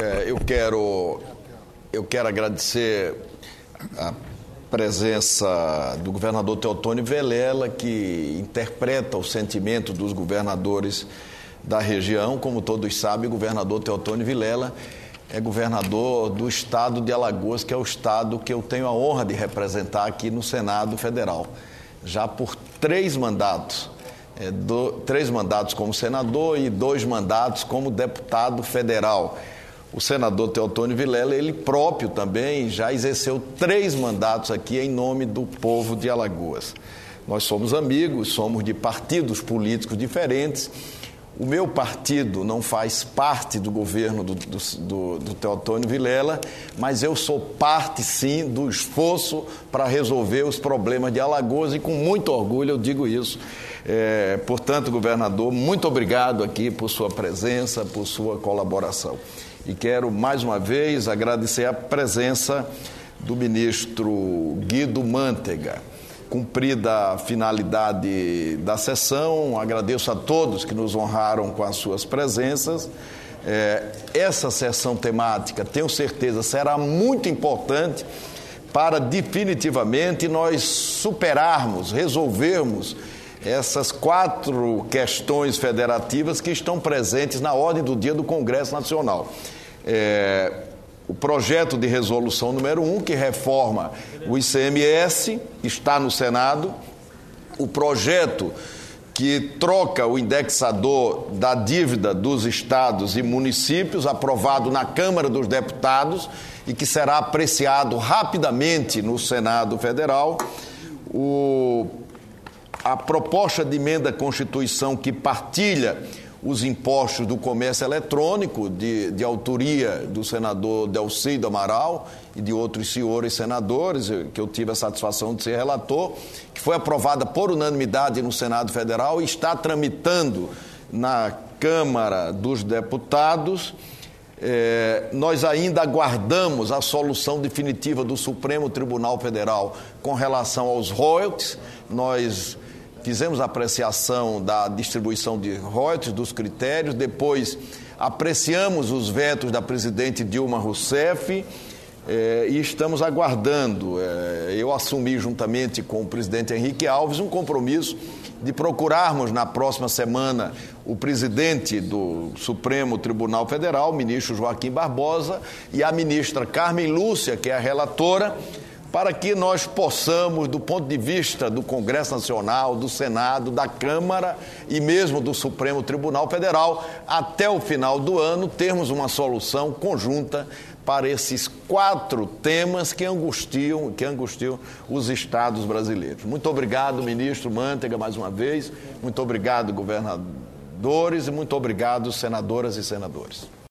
Eu quero agradecer a presença do governador Teotônio Vilela, que interpreta o sentimento dos governadores da região. Como todos sabem, o governador Teotônio Vilela é governador do estado de Alagoas, que é o estado que eu tenho a honra de representar aqui no Senado Federal, já por 3 mandatos. 3 mandatos como senador e 2 mandatos como deputado federal. O senador Teotônio Vilela, ele próprio também já exerceu 3 mandatos aqui em nome do povo de Alagoas. Nós somos amigos, somos de partidos políticos diferentes. O meu partido não faz parte do governo do Teotônio Vilela, mas eu sou parte, sim, do esforço para resolver os problemas de Alagoas, e com muito orgulho eu digo isso. Portanto, governador, muito obrigado aqui por sua presença, por sua colaboração. E quero, mais uma vez, agradecer a presença do ministro Guido Mantega. Cumprida a finalidade da sessão, agradeço a todos que nos honraram com as suas presenças. Essa sessão temática, tenho certeza, será muito importante para definitivamente nós superarmos, resolvermos essas 4 questões federativas que estão presentes na ordem do dia do Congresso Nacional. O projeto de resolução número 1, que reforma o ICMS, está no Senado. O projeto que troca o indexador da dívida dos estados e municípios, aprovado na Câmara dos Deputados e que será apreciado rapidamente no Senado Federal. A proposta de emenda à Constituição que partilha os impostos do comércio eletrônico, de autoria do senador Delcy do Amaral e de outros senhores senadores, que eu tive a satisfação de ser relator, que foi aprovada por unanimidade no Senado Federal e está tramitando na Câmara dos Deputados. Nós ainda aguardamos a solução definitiva do Supremo Tribunal Federal com relação aos royalties. Nós fizemos a apreciação da distribuição de royalties, dos critérios, depois apreciamos os vetos da presidente Dilma Rousseff e estamos aguardando. Eu assumi, juntamente com o presidente Henrique Alves, um compromisso de procurarmos na próxima semana o presidente do Supremo Tribunal Federal, o ministro Joaquim Barbosa, e a ministra Carmen Lúcia, que é a relatora, para que nós possamos, do ponto de vista do Congresso Nacional, do Senado, da Câmara e mesmo do Supremo Tribunal Federal, até o final do ano, termos uma solução conjunta para esses 4 temas que angustiam os estados brasileiros. Muito obrigado, ministro Mantega, mais uma vez. Muito obrigado, governadores, e muito obrigado, senadoras e senadores.